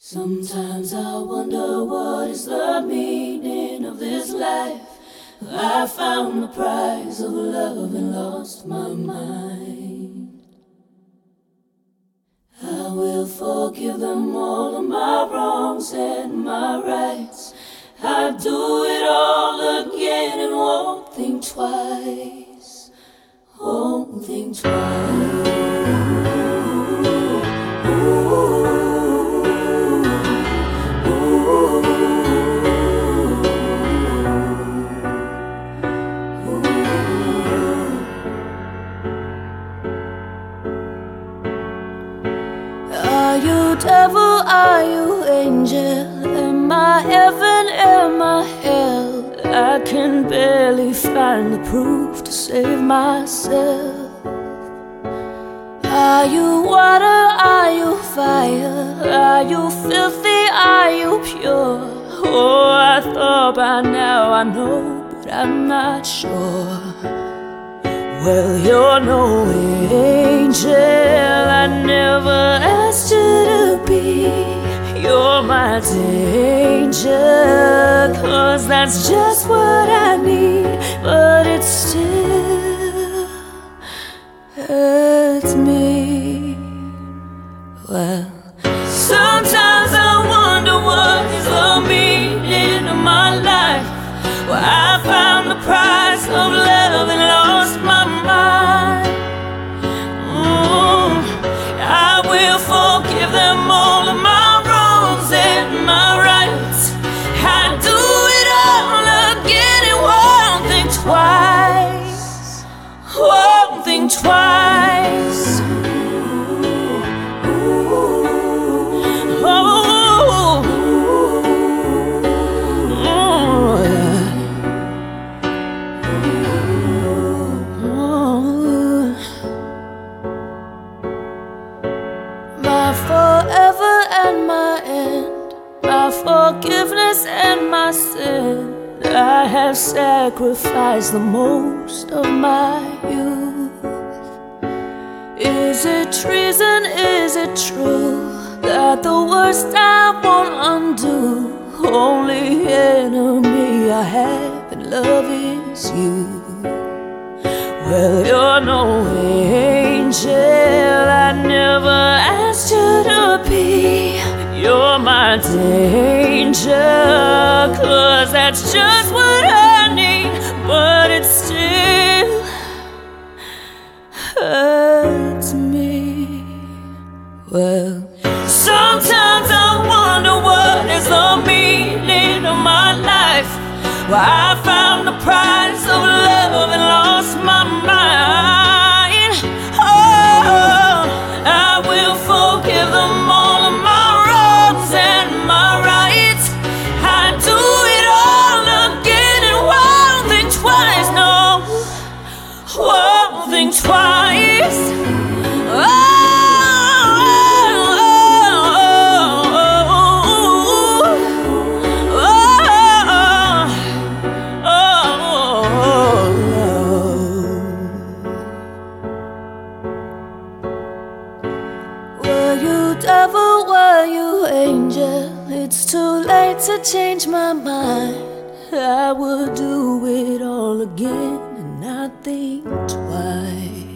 Sometimes I wonder what is the meaning of this life. I found the prize of love and lost my mind. I will forgive them all of my wrongs and my rights. I'd do it all again and won't think twice. Won't think twice. Are you devil, are you angel? Am I heaven, am I hell? I can barely find the proof to save myself. Are you water, are you fire? Are you filthy, are you pure? Oh, I thought by now I know, but I'm not sure. Well, you're no angel, I never asked you to be. You're my danger, 'cause that's just what I need. But it still hurts me. Well, sometimes I wonder what is the meaning of my life. Well, I found the price of love and lost my mind. I will forgive them all of my wrongs and my rights. I do it all again and won't think twice. Won't think twice. My forever and my end, my forgiveness and my sin. I have sacrificed the most of my youth. Is it treason, is it true, that the worst I won't undo? Only enemy I have in love is you. Well, you're no angel, I never asked you to be. You're my danger, 'cause that's just what I need. But it still hurts me. Well, sometimes I wonder what is the meaning of my life. Well, I found the prize of love and lost my mind. Oh, I will forgive them all of my wrongs and my rights. I do it all again and won't think twice. No, won't think twice. Were you devil, were you angel? It's too late to change my mind. I would do it all again and not think twice.